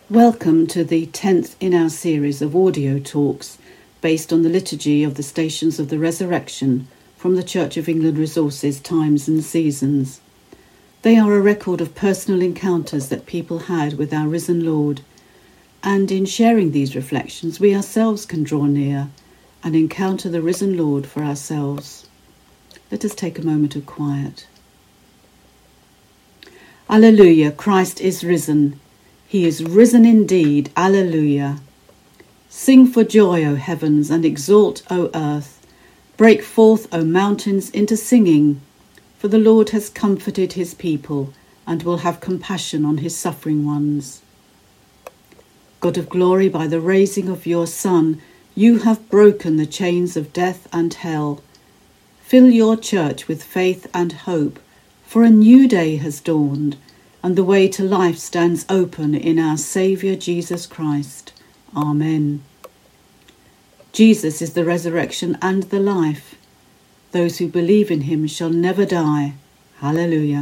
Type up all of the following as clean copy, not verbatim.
Welcome to the 10th in our series of audio talks based on the liturgy of the Stations of the Resurrection from the Church of England Resources Times and Seasons. They are a record of personal encounters that people had with our risen Lord, and in sharing these reflections we ourselves can draw near and encounter the risen Lord for ourselves. Let us take a moment of quiet. Alleluia, Christ is risen. He is risen indeed. Alleluia. Sing for joy, O heavens, and exult, O earth. Break forth, O mountains, into singing. For the Lord has comforted his people and will have compassion on his suffering ones. God of glory, by the raising of your Son, you have broken the chains of death and hell. Fill your church with faith and hope, for a new day has dawned, and the way to life stands open in our Saviour Jesus Christ. Amen. Jesus is the resurrection and the life. Those who believe in him shall never die. Hallelujah.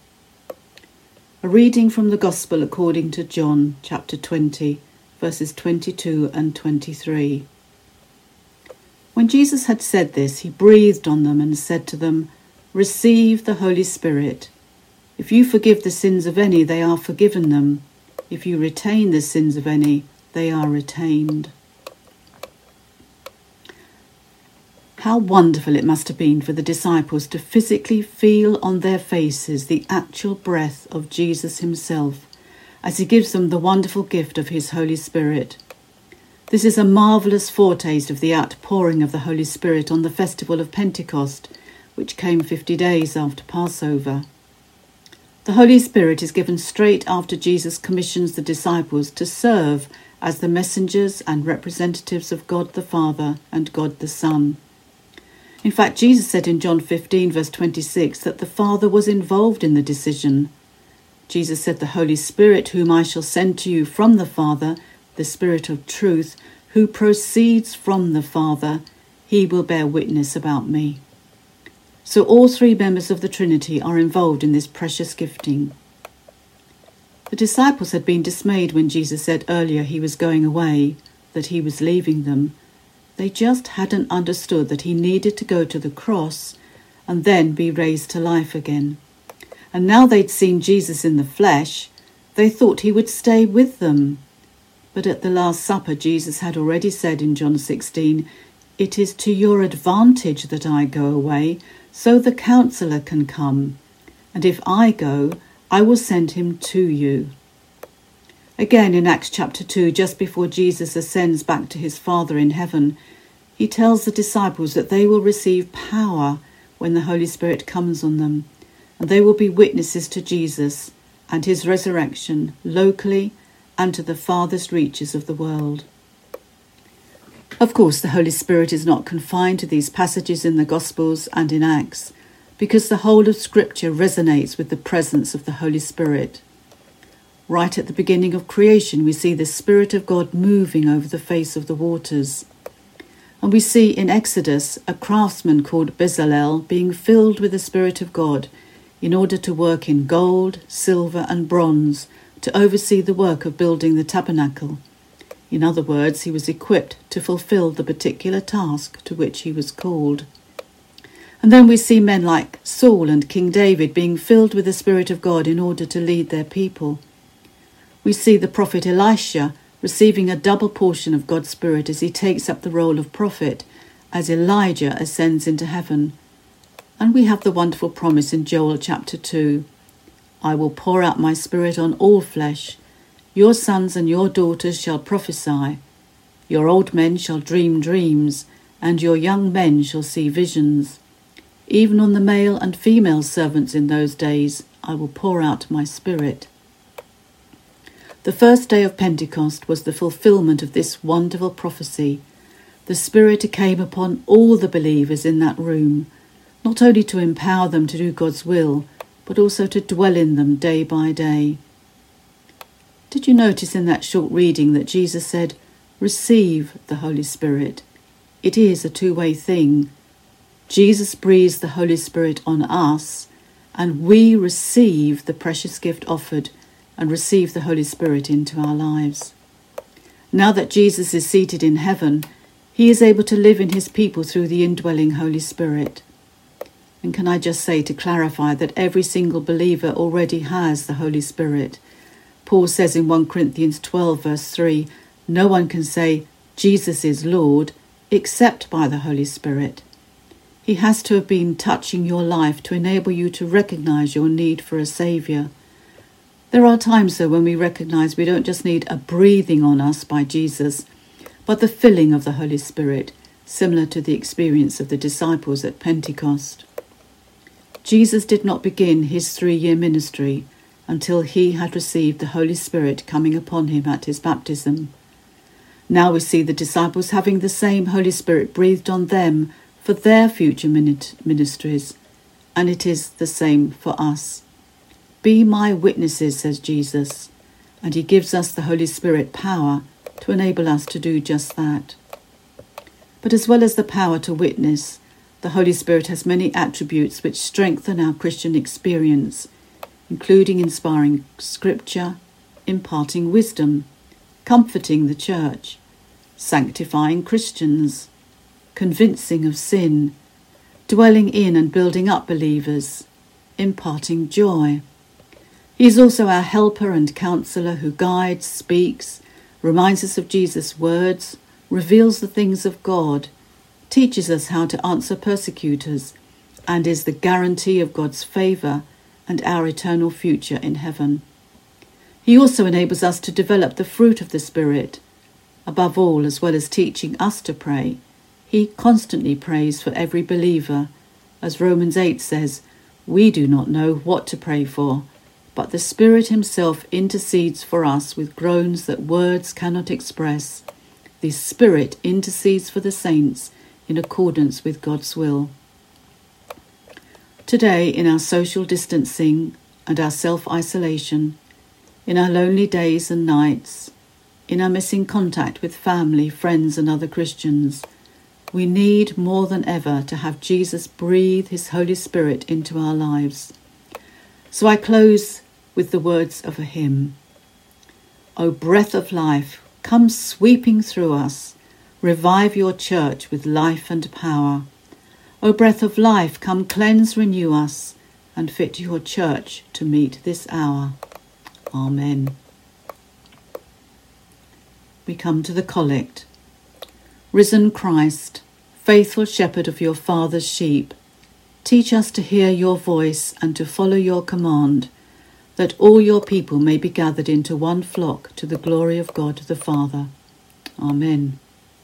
A reading from the Gospel according to John, chapter 20, verses 22 and 23. When Jesus had said this, he breathed on them and said to them, "Receive the Holy Spirit. If you forgive the sins of any, they are forgiven them. If you retain the sins of any, they are retained." How wonderful it must have been for the disciples to physically feel on their faces the actual breath of Jesus himself as he gives them the wonderful gift of his Holy Spirit. This is a marvellous foretaste of the outpouring of the Holy Spirit on the festival of Pentecost, which came 50 days after Passover. The Holy Spirit is given straight after Jesus commissions the disciples to serve as the messengers and representatives of God the Father and God the Son. In fact, Jesus said in John 15, verse 26, that the Father was involved in the decision. Jesus said, "The Holy Spirit, whom I shall send to you from the Father, the Spirit of truth, who proceeds from the Father, he will bear witness about me." So all three members of the Trinity are involved in this precious gifting. The disciples had been dismayed when Jesus said earlier he was going away, that he was leaving them. They just hadn't understood that he needed to go to the cross and then be raised to life again. And now they'd seen Jesus in the flesh, they thought he would stay with them. But at the Last Supper, Jesus had already said in John 16, "It is to your advantage that I go away, so the Counselor can come. And if I go, I will send him to you." Again in Acts chapter 2, just before Jesus ascends back to his Father in heaven, he tells the disciples that they will receive power when the Holy Spirit comes on them, and they will be witnesses to Jesus and his resurrection locally and to the farthest reaches of the world. Of course, the Holy Spirit is not confined to these passages in the Gospels and in Acts, because the whole of Scripture resonates with the presence of the Holy Spirit. Right at the beginning of creation, we see the Spirit of God moving over the face of the waters. And we see in Exodus a craftsman called Bezalel being filled with the Spirit of God in order to work in gold, silver and bronze to oversee the work of building the tabernacle. In other words, he was equipped to fulfill the particular task to which he was called. And then we see men like Saul and King David being filled with the Spirit of God in order to lead their people. We see the prophet Elisha receiving a double portion of God's Spirit as he takes up the role of prophet, as Elijah ascends into heaven. And we have the wonderful promise in Joel chapter 2, "I will pour out my Spirit on all flesh. Your sons and your daughters shall prophesy. Your old men shall dream dreams, and your young men shall see visions. Even on the male and female servants in those days I will pour out my Spirit." The first day of Pentecost was the fulfillment of this wonderful prophecy. The Spirit came upon all the believers in that room, not only to empower them to do God's will, but also to dwell in them day by day. Did you notice in that short reading that Jesus said, "Receive the Holy Spirit"? It is a two-way thing. Jesus breathes the Holy Spirit on us, and we receive the precious gift offered and receive the Holy Spirit into our lives. Now that Jesus is seated in heaven, he is able to live in his people through the indwelling Holy Spirit. And can I just say, to clarify, that every single believer already has the Holy Spirit. Paul says in 1 Corinthians 12 verse 3, no one can say Jesus is Lord except by the Holy Spirit. He has to have been touching your life to enable you to recognize your need for a Saviour. There are times, though, when we recognize we don't just need a breathing on us by Jesus, but the filling of the Holy Spirit, similar to the experience of the disciples at Pentecost. Jesus did not begin his 3-year ministry until he had received the Holy Spirit coming upon him at his baptism. Now we see the disciples having the same Holy Spirit breathed on them for their future ministries, and it is the same for us. Be my witnesses, says Jesus, and he gives us the Holy Spirit power to enable us to do just that. But as well as the power to witness, the Holy Spirit has many attributes which strengthen our Christian experience, including inspiring scripture, imparting wisdom, comforting the church, sanctifying Christians, convincing of sin, dwelling in and building up believers, imparting joy. He is also our helper and counsellor who guides, speaks, reminds us of Jesus' words, reveals the things of God, teaches us how to answer persecutors, and is the guarantee of God's favour and our eternal future in heaven. He also enables us to develop the fruit of the Spirit. Above all, as well as teaching us to pray, he constantly prays for every believer. As Romans 8 says, we do not know what to pray for, but the Spirit himself intercedes for us with groans that words cannot express. The Spirit intercedes for the saints in accordance with God's will. Today, in our social distancing and our self-isolation, in our lonely days and nights, in our missing contact with family, friends and other Christians, we need more than ever to have Jesus breathe his Holy Spirit into our lives. So I close with the words of a hymn. O breath of life, come sweeping through us, revive your church with life and power. O breath of life, come cleanse, renew us, and fit your church to meet this hour. Amen. We come to the collect. Risen Christ, faithful shepherd of your Father's sheep, teach us to hear your voice and to follow your command, that all your people may be gathered into one flock to the glory of God the Father. Amen.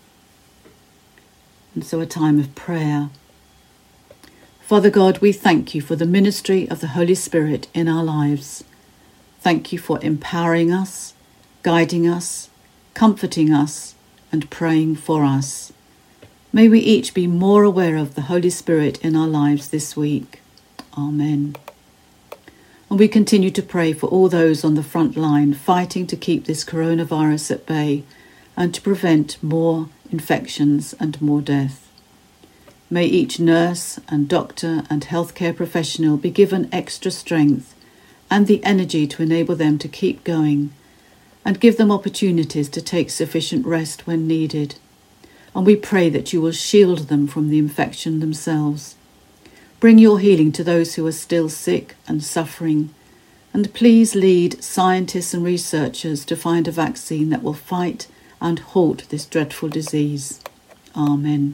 And so a time of prayer. Father God, we thank you for the ministry of the Holy Spirit in our lives. Thank you for empowering us, guiding us, comforting us, and praying for us. May we each be more aware of the Holy Spirit in our lives this week. Amen. And we continue to pray for all those on the front line fighting to keep this coronavirus at bay and to prevent more infections and more death. May each nurse and doctor and healthcare professional be given extra strength and the energy to enable them to keep going, and give them opportunities to take sufficient rest when needed. And we pray that you will shield them from the infection themselves. Bring your healing to those who are still sick and suffering, and please lead scientists and researchers to find a vaccine that will fight and halt this dreadful disease. Amen.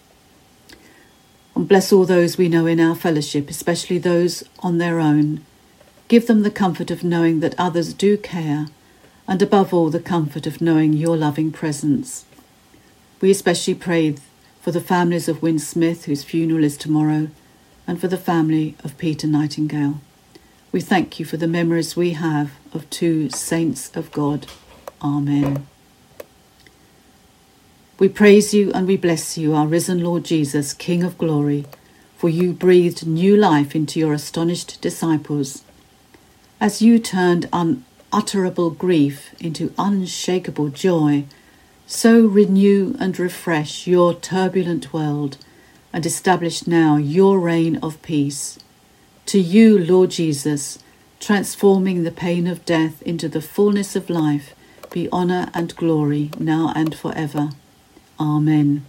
And bless all those we know in our fellowship, especially those on their own. Give them the comfort of knowing that others do care, and above all the comfort of knowing your loving presence. We especially pray for the families of Wyn Smith, whose funeral is tomorrow, and for the family of Peter Nightingale. We thank you for the memories we have of two saints of God. Amen. We praise you and we bless you, our risen Lord Jesus, King of glory, for you breathed new life into your astonished disciples. As you turned unutterable grief into unshakable joy, so renew and refresh your turbulent world and establish now your reign of peace. To you, Lord Jesus, transforming the pain of death into the fullness of life, be honour and glory now and forever. Amen.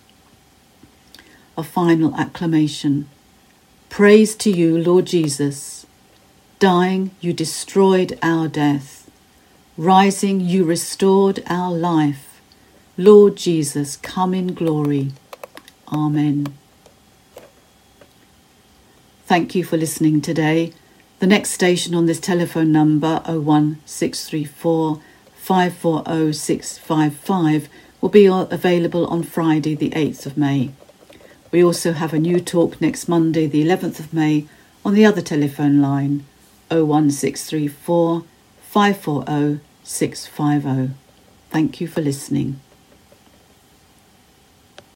A final acclamation. Praise to you, Lord Jesus. Dying, you destroyed our death. Rising, you restored our life. Lord Jesus, come in glory. Amen. Thank you for listening today. The next station on this telephone number 01634 540 655 will be available on Friday the 8th of May. We also have a new talk next Monday the 11th of May on the other telephone line 01634 540 650. Thank you for listening.